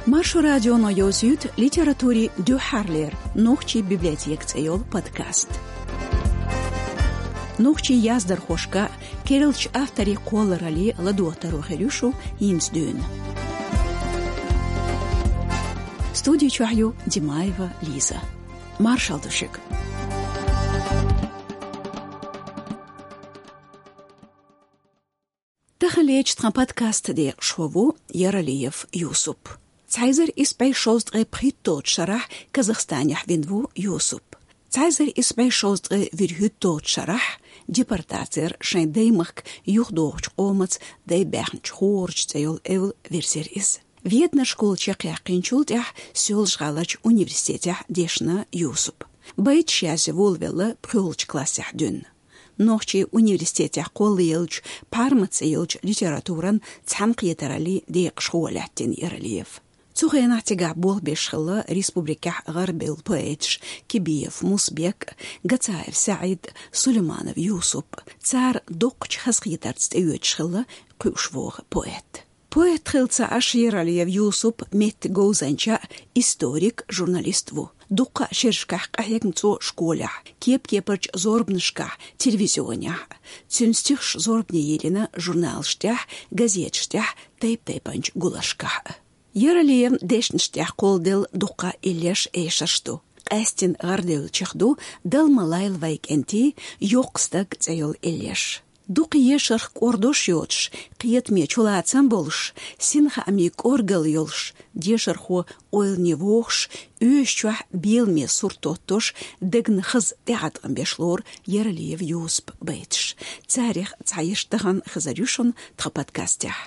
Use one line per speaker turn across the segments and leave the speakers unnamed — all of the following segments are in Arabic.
Маршу радио на Йозют литературе Дю Харлер, нухчи библиотек цейол подкаст. Нухчи яздар хошка, керилч автори колорали ладуатару херюшу инсдюн. Студию чухаю Димаева Лиза. Маршал душик. Тахалеч тран подкаст де Швову Яралиев Юсуп. Цайзер испай шоздре притот шарах Казахстанях винву Юсуп. Цайзер испай шоздре вирхютот шарах депортатер шайн деймах юхдоч омац дей бехнч хорч цейол эвл версер из. Вьетна школ чекях кинчултях сёлж галач университетях дешна Юсуп. Байт шязе волвела прюлч классях дюн. Нохчи университетях колы елч пармац елч литературан цамқиетарали дейк шхуаляттен Яралиев. Цухайна тига бол бешхла республика Гарбил поэтш Кибиев Мусбек Гацаев Саид Сулейманов Юсуп цар докч хасқитарц эйчхла кушвох поэт. Поэт хилца аш Яралиев Юсуп мет гоузанча историк журналиству. Дука шершках ахягнцо школях, кеп-кепарч зорбнышках, телевизионях, цюнстихш зорбне елена журналштях, газетштях, тайп-тайпанч гулашках. Яралиев дешнштях колдел дука илеш эйшашту. Эстин гардел чехду дал малайл вайкенти йокстак цейол илеш. Дук ешарх кордош йотш, киетме чулаацам болш, синха амик оргал йолш, дешарху ойлне вохш, үйшчуах белме суртоттош, дегн хыз театрам бешлор Яралиев Юсуп бейтш. Царих цаештаган хызарюшон тхападкастях.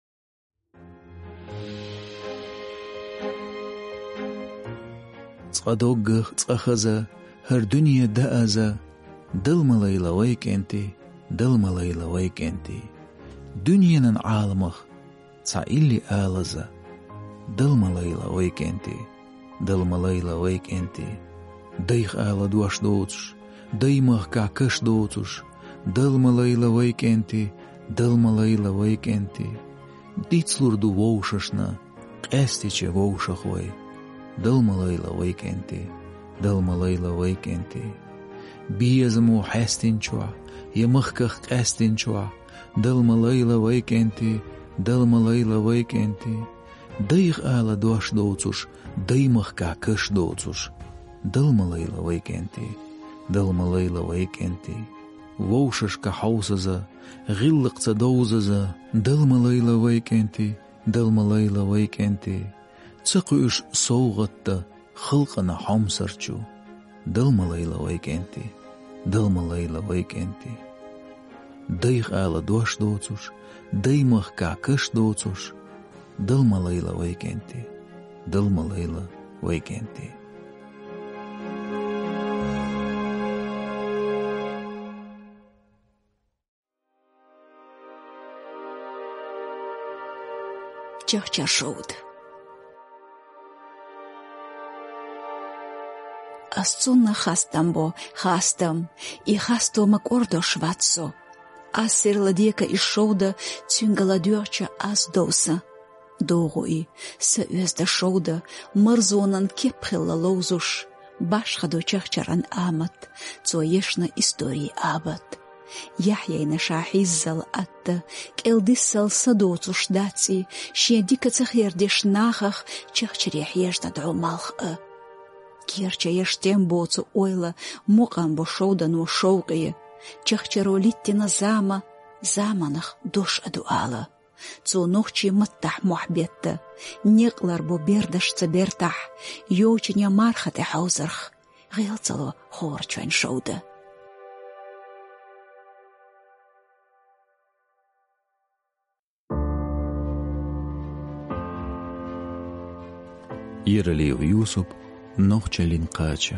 صدوق صخزة هر دنيا دأزة دل ملايلا ويك انتي دل ملايلا ويك انتي دنيا نن عالمخ صايلي آلزة دل ملايلا ويك انتي دل ملايلا ويك انتي ديخ آلا دوش دوتش ديمخ كاكش دوتش دل ملايلا ويك انتي دل ملايلا ويك انتي ديتسلور دو ووششنا قاستيچه ووشخوي دل ملايلا ويك انتي دل ملايلا ويك انتي بيزمو حاستين شوا يمخكخ قاستين شوا دل ملايلا ويك انتي دل ملايلا ويك انتي ديخ آلا دوش دوتش ديمخ كاكش دوتش دل ملايلا ويك انتي دل ملايلا ويك انتي ووشش كحوسزا غلق تدوززا دل ملايلا ويك انتي دل ملايلا ويك انتي تقوش صوغت خلقنا حمسرچو دل ملايلا ويك انتي دل ملايلا ويك انتي ديخ آلا دوش دوتش ديمخ كاكش دوتش دل ملايلا ويك انتي دل ملايلا ويك انتي
Чахча шоуд. Асцунна хастамбо, хастам, и хастома кордо шватсо. Ассерла дека и шоуда цюнгаладюрча ас доса. Догуи, са уезда шоуда, мързонан кепхелла лоузуш, башхадо чахчаран амат, цоешна истории абат. Яхьяйна шахиззал атта, келдиссал садоцуш даци, шиядика цахердеш нахах, чахчарях ежда дромалх Кирча ештем боцу ойла, мукан бо шоудану шоугие, чахчаро литтина зама, заманах душ адуала. Цу нухчи маттах мухбетта, неклар бо бердашца бертах, йоучиня мархате хаузарх, гилцало хорчвайн шоуда.
Яралиев Юсуп نوخچلين قاچا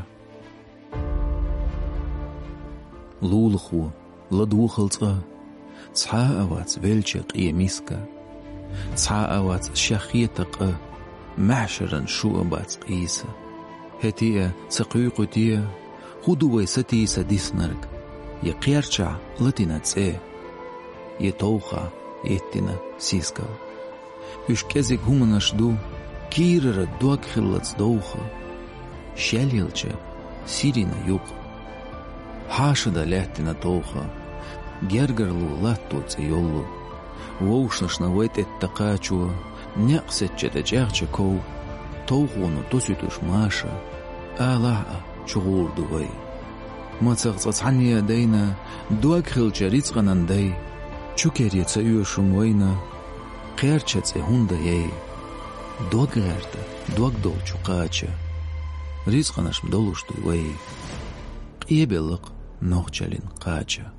لولخو لدوخلصا صحا اوات فيلچق يميسكا صحا اوات شخيتق معشرن شو ابات قيسا هتيا سقيقتيا خدو ويستي سديسنرك يقيرچا لتينا تسي يتوخا يتنا سيسكا يشكزك همناش دو كير الدوك خلص دوخة شاليلشة سيرينا يوق حاشدة لاتنا توخة جرجرلو لاتو تيولو ووشنش نويت التقاتشو نقصت جتجاغشة كو توغونو توسيتوش ماشا آلاء شغور دوغي ما تغطت عني يدينا دوك خلشة ريتغنان دي چوكيري تسيوشم وينا قيرچة تهوندا يي دوك غيرتا دوك دول چوقاتشة ريتغناش مدولوش دوغي قيبلق نوخجالين قاتشة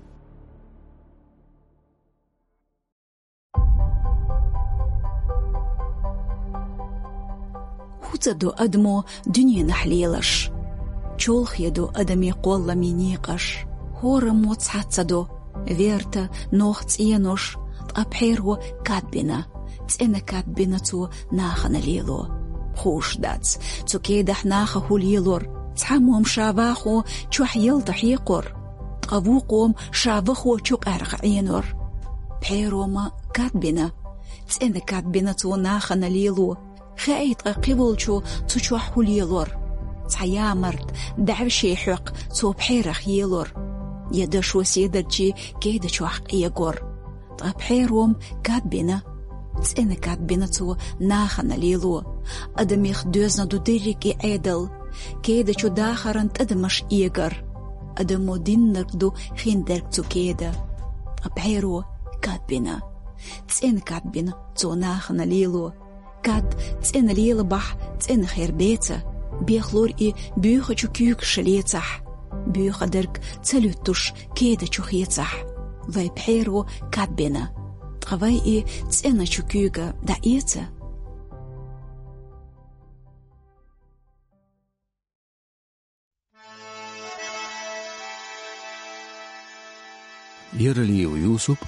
هوتدو أدمو دنيا نحليلش چولخ يدو أدمي قولا مينيقش هورم وصحاتدو فيرتا نوخ تينوش تقبحيرو كاتبنا تينا كاتبنا تو ناخنا ليلو خوش داتس تو كيدح ناخه ليلور تحموم شاباخو چوح يلطح يقر تقبوقوم شابخو چوك أرق عينور بحيروما كاتبنا تينا كاتبنا تو ناخنا ليلو خايت قبولشو تشوح ليلور تحيامرت دعوشي حق تو بحيرخ يلور يدشو سيدرجي كيدا شوح يقر بحيروم كاتبنا تسينا كاتبنا تو ناخنا ليلو أدمي خدوزنا دو ديريكي عيدل كيدا شو داخرن تدمش إيقر أدمو دينك دو خيندرك تو كيدا بحيرو كاتبنا تسينا كاتبنا تو ناخنا ليلو كات تسينا ليلو بح تسينا خير بيتا بيخلور بيوخ جو كيوك شليتح بيوخ درك تسلوتوش كيدا شو خيتح وي بحيرو كاتبنا تغوي تسينا شو كيوكا دعيتا
يرلي ويوسف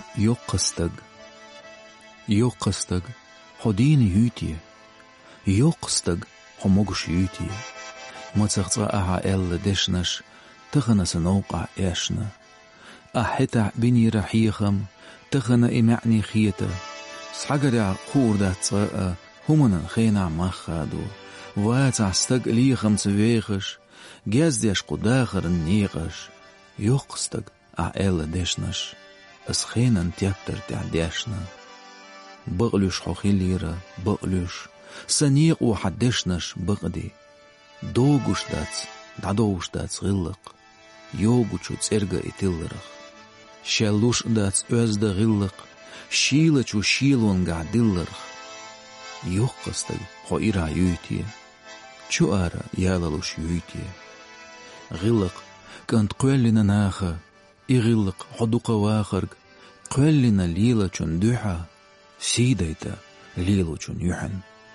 يوقستق حدين يوتي يوقستق حموغش يوتي ما تغطاءها إل دشنش تغنس نوقع إشنا أحتع بني رحيخم تغنى إمعني خيته سحقرع خوردا تصاء همنا خينع مخادو واتع استق ليخم تفيخش جازديش قداخر النيقش يوقستق إل دشنش اسخينا تيبتر تعديشنا بغلوش حوخي ليرة بغلوش سنيق وحدشنش بغدي دوغوش داتس دعدوش داتس غلق يوغوشو تسرقا اتلرخ شالوش داتس أزدا غلق شيلچو شيلون قعدلرخ يوقستل خو إرا يوتي چو آرا يالالوش يوتي غلق كانت قوالنا ناخا إغلق حدوقا واخرق قوالنا ليلة چون دوحا سيدايتا ليلو چون يحن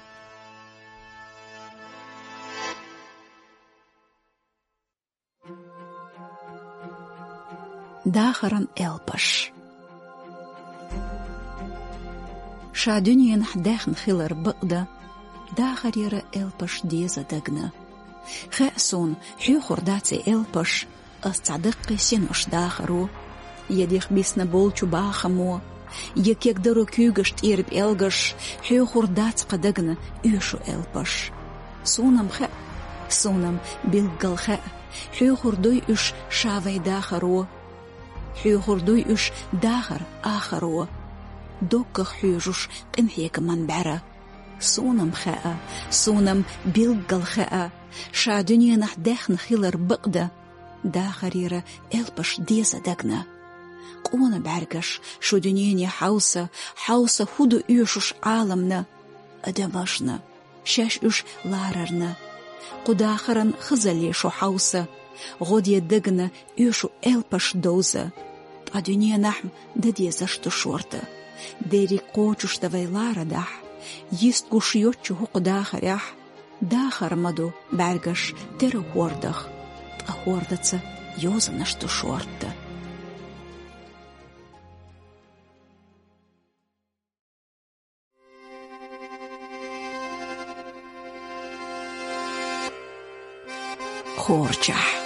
داخرا إلبش شادونيا نحداخن خلر بقدة داخر يرى إلبش ديزا دقنا خأسون حيوخر داتي إلبش أستعدقي سينوش داخرو يديخ بيسنا بولچو باخمو يك يقدرو كيوغش تيرب إلغش حيوخر دات قدقنا يوشو إلبش سونم خأ سونم بيلقل خأ حيوخر دوي إش شافي داخرو حيوخر دوي إش داخر آخرو دوك حيوجوش قمحيك من بعرا سونم خاء سونم بيلقل خاء شادونيا نحداخن خيلر بقدة داخر يرى إلبش ديزا دقنا قونا بعرقش شو دنيا حوسة هدو إيشوش عالمنا أدمشنا شاش إيش لاررنا قداخرن خزلي شو حوسة غود يدقنا إيشو إلبش دوزة الدنيا نحم دديزشتو شورتا ديري قوچوش دوي لارا دح يست قوشيوچو هو قداخر يح داخر مدو بعرقش تيرو هوردخ هوردتسا يوزنشتو شورتا خورجح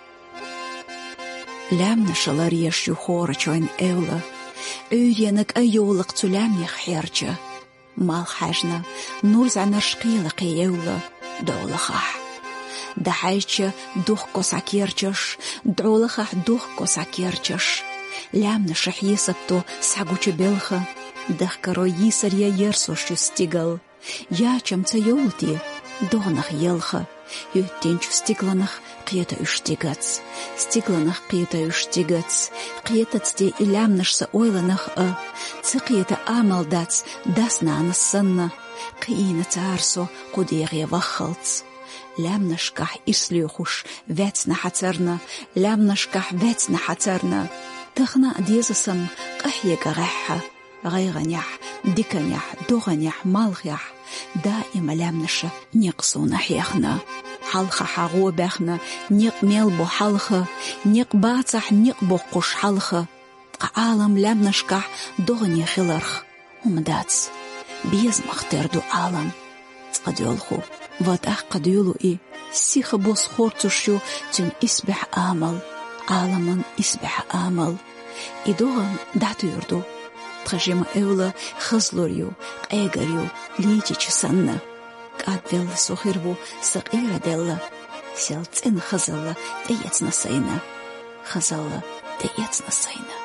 لامنا شلاريش يو خورجوين إولا أيرينك أيولق تلام يخيرجا مال حاجنا نور زعنا شقيلة قيولة دولخح دحايتش دوخ كوساكيرتش دعولخح دوخ كوساكيرتش لامنا شح يسبتو ساقوچ بلخه دخكرو يسر يا يرسوش ستيغل يا چمца يولتي دونخ يلخه يوتينچ ستيغلنخ قيتا اشتيغاц ستيغلنخ قيتا اشتيغاц قيتацте илямнышса ойланах цقيتا амал дац дасна анссанна قينا царсо قديغي ваххалц لامنشكح إسليخوش واتنا حترنا لامنشكح واتنا حترنا تخنا ديزسم قحيك غحة غيغنيح ديكنيح دوغنيح مالخيح دائما لامنشة نقصو نحيخنا حلخة حغو بخنا نق ميلبو حلخة نق باطح نقبو قش حلخة عالم لامنشكح دوغني خلرخ ومداتس بيز مختردو عالم تقديولخو вот قديولو سيخ بوس خورتوشو تن إسبح آمل عالمن إسبح آمل دوغن دعتو يردو تخجيما أولا خزلوريو قيقريو ليجي چسنة قاد بيلا سوخيربو سقيرة ديلا سيلتين خزالة ديتنا سينا خزالة ديتنا سينا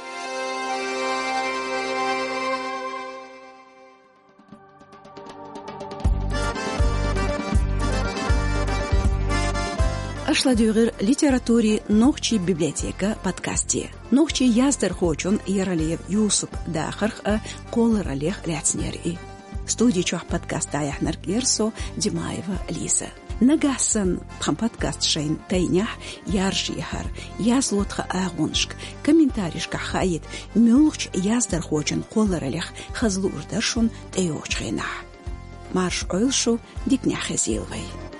Ашла дюгер литературе нохчи библиотека подкасте. Нохчи яздер хочун Яралиев Юсуп дахарх колыр Олег Ляцнер студии чох подкаста яхнар Герсо Димаева Лиза. Нагасан пхам подкаст шейн тайнях яржихар язлотха агуншк комментарийшка хайет мюлч яздер хочун колыр Олег хазлурдаршун тайочхейнах. Марш ойлшу дикняхезилвей.